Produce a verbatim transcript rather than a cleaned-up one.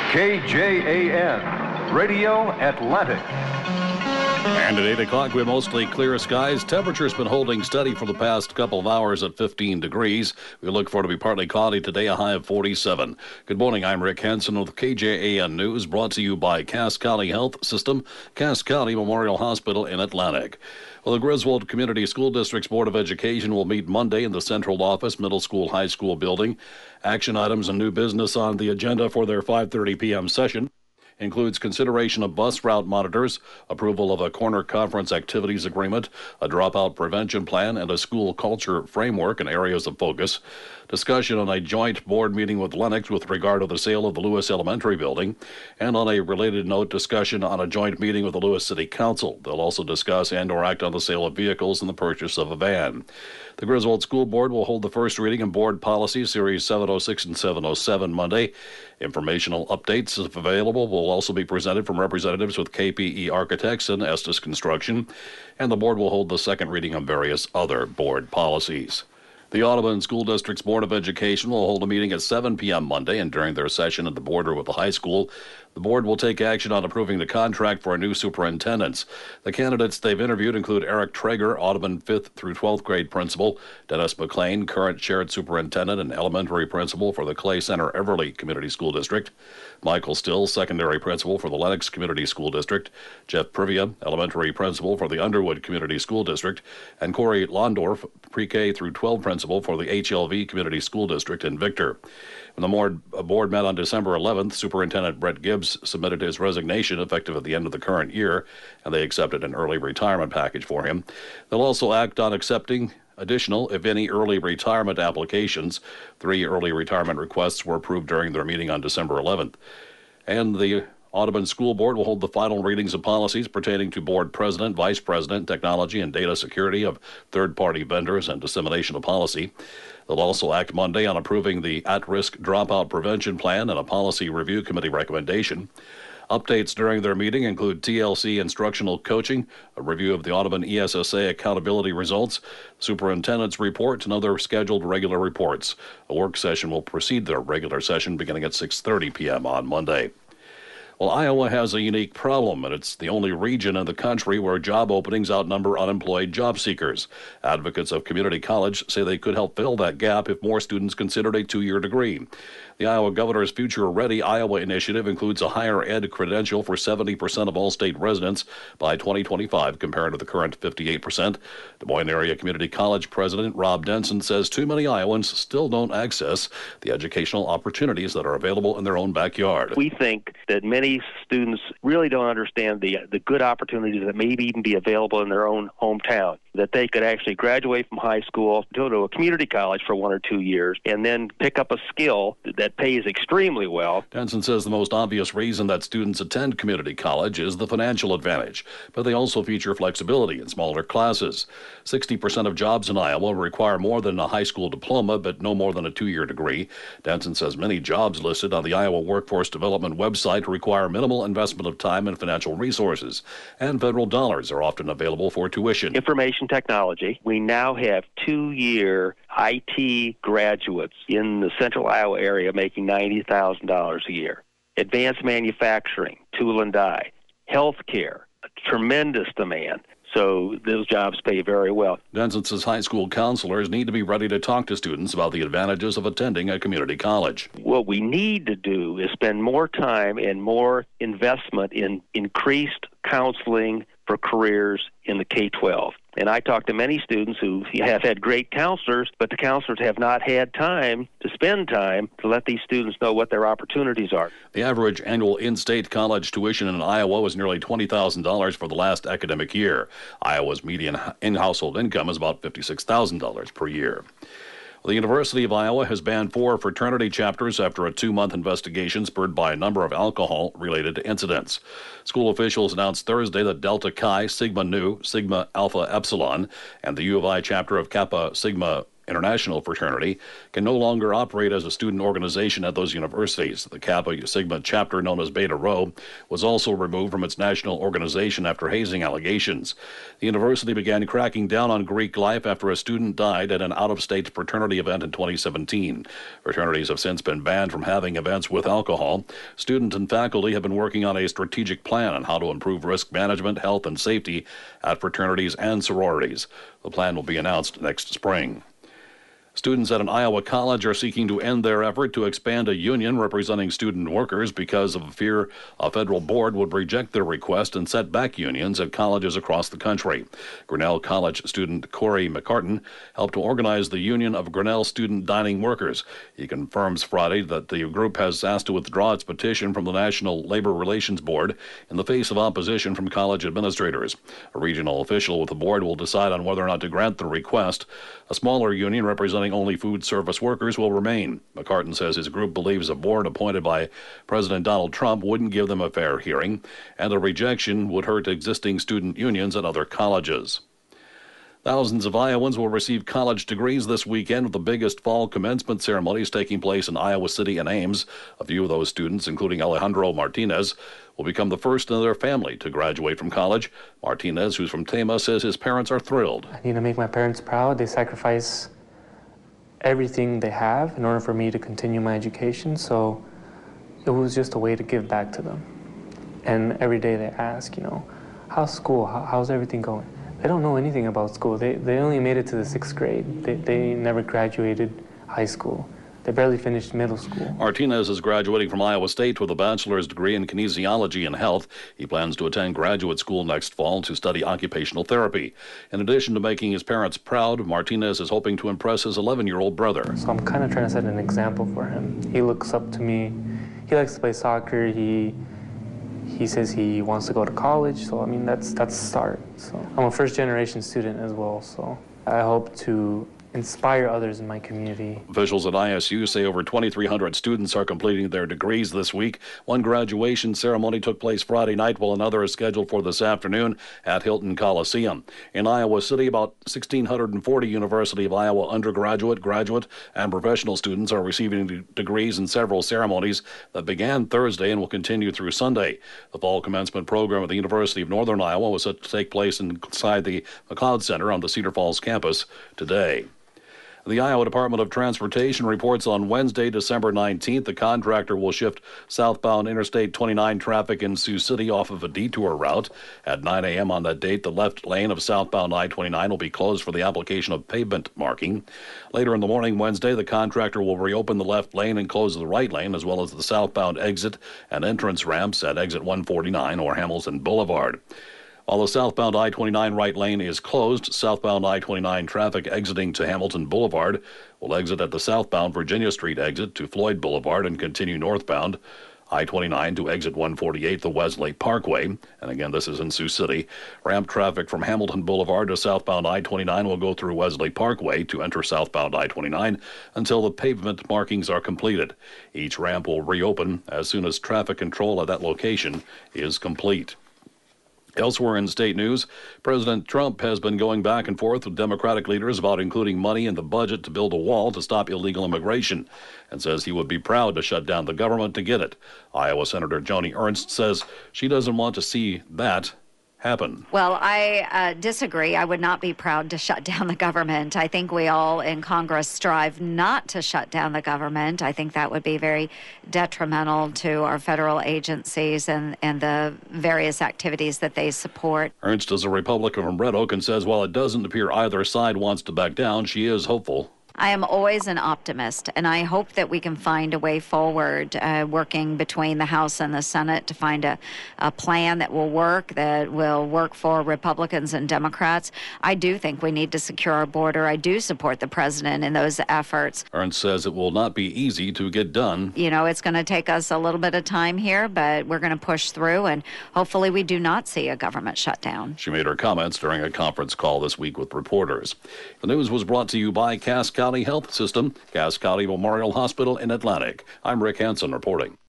K J A N, Radio Atlantic. And at eight o'clock, we're mostly clear skies. Temperature's been holding steady for the past couple of hours at fifteen degrees. We look for it to be partly cloudy today, a high of forty-seven. Good morning, I'm Rick Hansen with K J A N News, brought to you by Cass County Health System, Cass County Memorial Hospital in Atlantic. Well, the Griswold Community School District's Board of Education will meet Monday in the Central Office Middle School High School building. Action items and new business on the agenda for their five thirty p.m. session includes consideration of bus route monitors, approval of a corner conference activities agreement, a dropout prevention plan, and a school culture framework and areas of focus. Discussion on a joint board meeting with Lennox with regard to the sale of the Lewis Elementary building, and on a related note, discussion on a joint meeting with the Lewis City Council. They'll also discuss and or act on the sale of vehicles and the purchase of a van. The Griswold School Board will hold the first reading of Board Policy Series seven oh six and seven oh seven Monday. Informational updates, if available, will also be presented from representatives with K P E Architects and Estes Construction, and the board will hold the second reading of various other board policies. The Audubon School District's Board of Education will hold a meeting at seven p.m. Monday, and during their session at the border with the high school, the board will take action on approving the contract for a new superintendents. The candidates they've interviewed include Eric Traeger, Audubon fifth through twelfth grade principal, Dennis McLean, current shared superintendent and elementary principal for the Clay Center Everly Community School District, Michael Still, secondary principal for the Lennox Community School District, Jeff Privia, elementary principal for the Underwood Community School District, and Corey Londorf, pre-K through twelve principal for the H L V Community School District in Victor. When the board, board met on December eleventh, Superintendent Brett Gibbs submitted his resignation effective at the end of the current year, and they accepted an early retirement package for him. They'll also act on accepting additional, if any, early retirement applications. Three early retirement requests were approved during their meeting on December eleventh. And the Audubon School Board will hold the final readings of policies pertaining to board president, vice president, technology and data security of third-party vendors and dissemination of policy. They'll also act Monday on approving the at-risk dropout prevention plan and a policy review committee recommendation. Updates during their meeting include T L C instructional coaching, a review of the Audubon E S S A accountability results, superintendent's report, and other scheduled regular reports. A work session will precede their regular session beginning at six thirty p.m. on Monday. Well, Iowa has a unique problem, and it's the only region in the country where job openings outnumber unemployed job seekers. Advocates of community college say they could help fill that gap if more students considered a two-year degree. The Iowa Governor's Future Ready Iowa initiative includes a higher ed credential for seventy percent of all state residents by twenty twenty-five, compared to the current fifty-eight percent. Des Moines Area Community College President Rob Denson says too many Iowans still don't access the educational opportunities that are available in their own backyard. We think that many students really don't understand the the good opportunities that may even be available in their own hometown, that they could actually graduate from high school, go to a community college for one or two years, and then pick up a skill that pays extremely well. Denson says the most obvious reason that students attend community college is the financial advantage, but they also feature flexibility in smaller classes. sixty percent of jobs in Iowa require more than a high school diploma, but no more than a two-year degree. Denson says many jobs listed on the Iowa Workforce Development website require minimal investment of time and financial resources, and federal dollars are often available for tuition. Information technology. We now have two-year I T graduates in the central Iowa area making ninety thousand dollars a year. Advanced manufacturing, tool and die, healthcare, a tremendous demand. So those jobs pay very well. Denson says high school counselors need to be ready to talk to students about the advantages of attending a community college. What we need to do is spend more time and more investment in increased counseling for careers in the K twelve. And I talk to many students who have had great counselors, but the counselors have not had time to spend time to let these students know what their opportunities are. The average annual in-state college tuition in Iowa was nearly twenty thousand dollars for the last academic year. Iowa's median in-household income is about fifty-six thousand dollars per year. The University of Iowa has banned four fraternity chapters after a two-month investigation spurred by a number of alcohol-related incidents. School officials announced Thursday that Delta Chi, Sigma Nu, Sigma Alpha Epsilon, and the U of I chapter of Kappa Sigma International Fraternity, can no longer operate as a student organization at those universities. The Kappa Sigma chapter, known as Beta Rho, was also removed from its national organization after hazing allegations. The university began cracking down on Greek life after a student died at an out-of-state fraternity event in twenty seventeen. Fraternities have since been banned from having events with alcohol. Students and faculty have been working on a strategic plan on how to improve risk management, health, and safety at fraternities and sororities. The plan will be announced next spring. Students at an Iowa college are seeking to end their effort to expand a union representing student workers because of a fear a federal board would reject their request and set back unions at colleges across the country. Grinnell College student Corey McCartan helped to organize the Union of Grinnell Student Dining Workers. He confirms Friday that the group has asked to withdraw its petition from the National Labor Relations Board in the face of opposition from college administrators. A regional official with the board will decide on whether or not to grant the request. A smaller union representing only food service workers will remain. McCartan says his group believes a board appointed by President Donald Trump wouldn't give them a fair hearing, and a rejection would hurt existing student unions at other colleges. Thousands of Iowans will receive college degrees this weekend, with the biggest fall commencement ceremonies taking place in Iowa City and Ames. A few of those students, including Alejandro Martinez, will become the first in their family to graduate from college. Martinez, who's from Tama, says his parents are thrilled. I need to make my parents proud. They sacrifice everything they have in order for me to continue my education, so it was just a way to give back to them. And every day they ask, you know, how's school? How, how's everything going? They don't know anything about school. They, they only made it to the sixth grade. They, they never graduated high school. They barely finished middle school. Martinez is graduating from Iowa State with a bachelor's degree in kinesiology and health. He plans to attend graduate school next fall to study occupational therapy. In addition to making his parents proud, Martinez is hoping to impress his eleven-year-old brother. So I'm kind of trying to set an example for him. He looks up to me. He likes to play soccer. He he says he wants to go to college. So I mean, that's that's the start. So I'm a first-generation student as well. So I hope to inspire others in my community. Officials at I S U say over twenty-three hundred students are completing their degrees this week. One graduation ceremony took place Friday night, while another is scheduled for this afternoon at Hilton Coliseum. In Iowa City, about one thousand six hundred forty University of Iowa undergraduate, graduate, and professional students are receiving de- degrees in several ceremonies that began Thursday and will continue through Sunday. The fall commencement program at the University of Northern Iowa was set to take place inside the McLeod Center on the Cedar Falls campus today. The Iowa Department of Transportation reports on Wednesday, December nineteenth, the contractor will shift southbound Interstate twenty-nine traffic in Sioux City off of a detour route. At nine a.m. on that date, the left lane of southbound I twenty-nine will be closed for the application of pavement marking. Later in the morning Wednesday, the contractor will reopen the left lane and close the right lane, as well as the southbound exit and entrance ramps at exit one forty-nine or Hamilton Boulevard. While the southbound I twenty-nine right lane is closed, southbound I twenty-nine traffic exiting to Hamilton Boulevard will exit at the southbound Virginia Street exit to Floyd Boulevard and continue northbound I twenty-nine to exit one forty-eight the Wesley Parkway. And again, this is in Sioux City. Ramp traffic from Hamilton Boulevard to southbound I twenty-nine will go through Wesley Parkway to enter southbound I twenty-nine until the pavement markings are completed. Each ramp will reopen as soon as traffic control at that location is complete. Elsewhere in state news, President Trump has been going back and forth with Democratic leaders about including money in the budget to build a wall to stop illegal immigration, and says he would be proud to shut down the government to get it. Iowa Senator Joni Ernst says she doesn't want to see that happen. Well, I uh, disagree. I would not be proud to shut down the government. I think we all in Congress strive not to shut down the government. I think that would be very detrimental to our federal agencies and, and the various activities that they support. Ernst is a Republican from Red Oak and says while it doesn't appear either side wants to back down, she is hopeful. I am always an optimist, and I hope that we can find a way forward, uh, working between the House and the Senate to find a, a plan that will work, that will work for Republicans and Democrats. I do think we need to secure our border. I do support the president in those efforts. Ernst says it will not be easy to get done. You know, it's going to take us a little bit of time here, but we're going to push through, and hopefully we do not see a government shutdown. She made her comments during a conference call this week with reporters. The news was brought to you by Cass County Health System, Cass County Memorial Hospital in Atlantic. I'm Rick Hansen reporting.